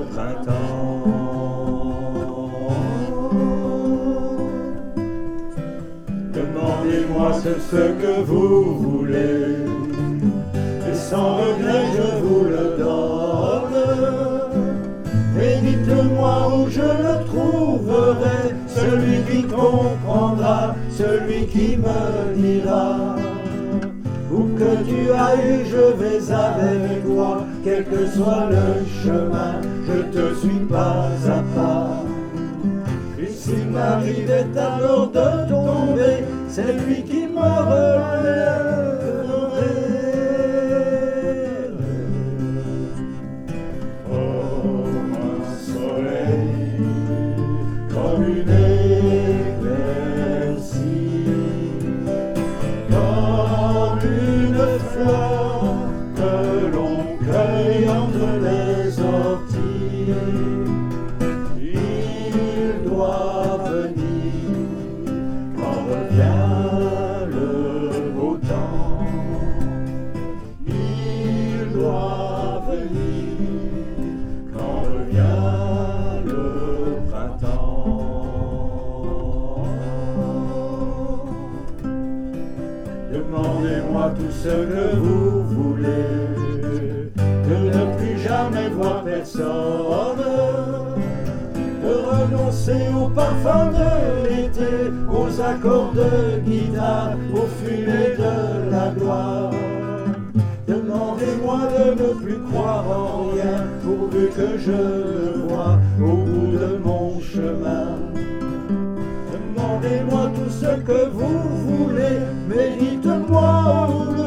printemps. Demandez-moi ce que vous voulez, et sans regret je vous le donne. Et dites-moi où je le trouverai, celui qui comprendra, celui qui me dira. Où que tu ailles, je vais avec toi, quel que soit le chemin, je te suis pas à pas. Et s'il m'arrivait alors de tomber, c'est lui qui me relèverait. Oh, un soleil comme une éclaircie, comme une fleur que l'on cueille entre les orties. Il doit venir quand revient le beau temps. Il doit venir quand revient le printemps. Demandez-moi tout ce que vous voulez, de ne plus jamais voir personne, de renoncer au parfum de l'été, aux accords de guitare, aux fumées de la gloire. Demandez-moi de ne plus croire en rien, pourvu que je le vois au bout de mon chemin. Demandez-moi tout ce que vous voulez, mais dites-moi où